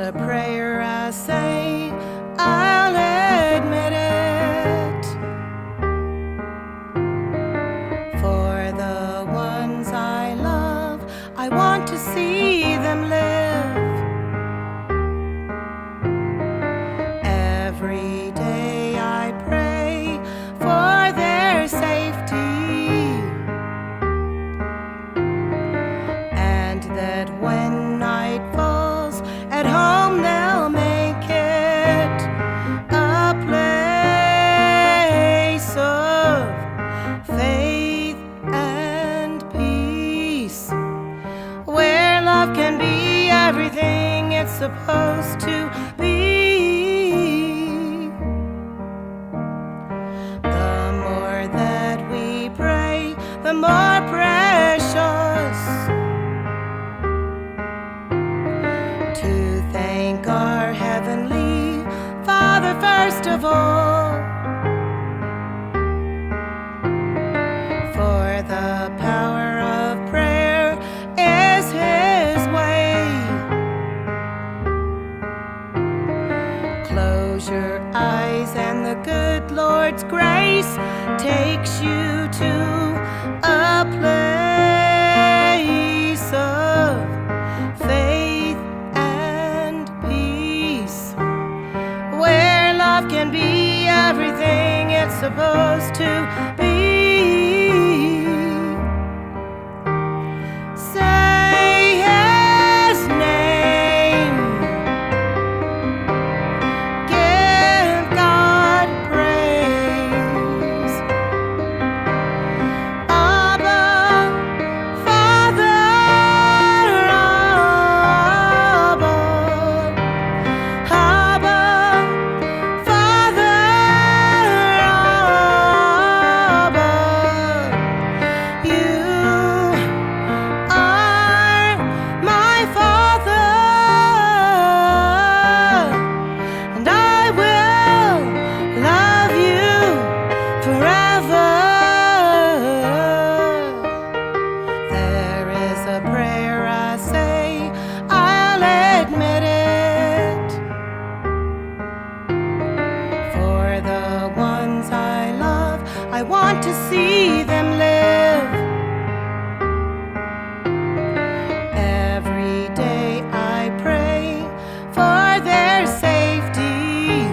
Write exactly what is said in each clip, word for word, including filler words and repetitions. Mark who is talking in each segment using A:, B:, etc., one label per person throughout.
A: a prayer I say, I'll admit it. For the ones I love, I want to see them live. Every day I pray for their safety, and that when night falls at home they'll make it a place of faith and peace, where love can be everything it's supposed to be. The more that we pray, the more precious to thank our Heavenly Father first of all for the power of prayer is His way. Close your eyes and the good Lord's grace takes you to a place of faith and peace, where love can be everything it's supposed to be. Say His name, give God praise. Abba, Father, Abba, Abba, Father, Abba. You are my Father, and I will love you forever. There is a prayer I say, I'll admit it. For the ones I love, I want to see them live. Every day I pray for their safety,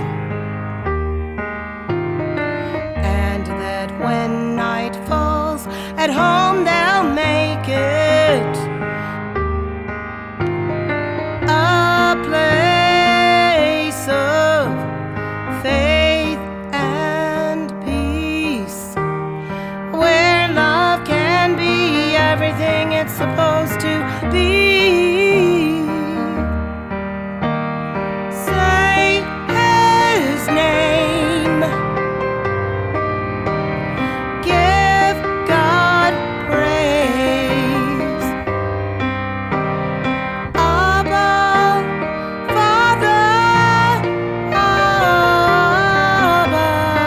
A: and that when night falls at home they'll make it a place of faith and peace, where love can be everything it's supposed to be. Say His name, give God praise. Abba, Father, Abba,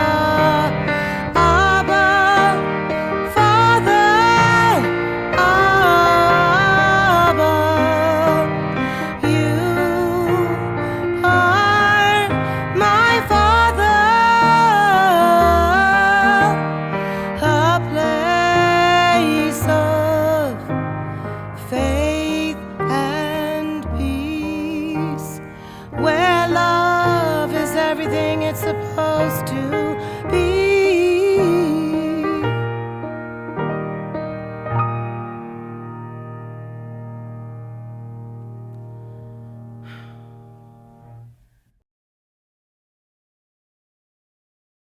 A: Abba, Father, Abba. You are my Father, a place of faith and peace, where love is everything it's supposed to be.